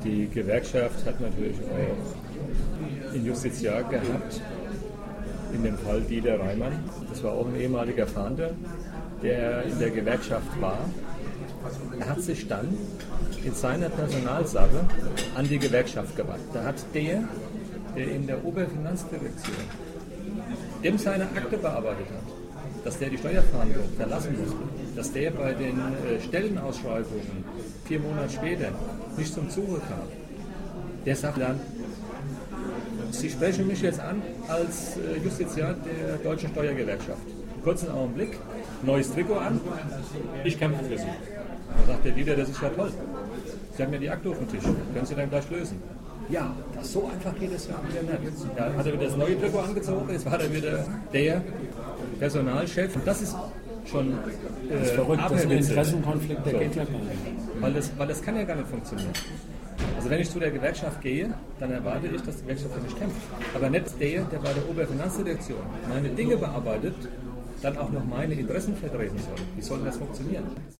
Die Gewerkschaft hat natürlich auch ein Justiziar gehabt, in dem Fall Dieter Reimann. Das war auch ein ehemaliger Fahnder, der in der Gewerkschaft war. Er hat sich dann in seiner Personalsache an die Gewerkschaft gewandt. Da hat der in der Oberfinanzdirektion dem seine Akte bearbeitet hat, dass der die Steuerverhandlung verlassen musste, dass der bei den Stellenausschreibungen 4 Monate später nicht zum Zuge kam. Der sagt dann, Sie sprechen mich jetzt an als Justiziar der Deutschen Steuergewerkschaft. Kurzen Augenblick, neues Trikot an, ich kämpfe für Sie. Dann sagt der Dieter, das ist ja toll. Sie haben ja die Akte auf dem Tisch, können Sie dann gleich lösen. Ja, das so einfach geht es ja wieder nicht. Ja, hat er wieder das neue Trikot angezogen, jetzt war er wieder der Personalchef. Und das ist schon das ist verrückt, das ist ein Interessenkonflikt, der geht ja gar nicht. Weil das kann ja gar nicht funktionieren. Also wenn ich zu der Gewerkschaft gehe, dann erwarte ich, dass die Gewerkschaft für mich kämpft. Aber nicht der bei der Oberfinanzdirektion meine Dinge bearbeitet, dann auch noch meine Interessen vertreten soll. Wie soll das funktionieren?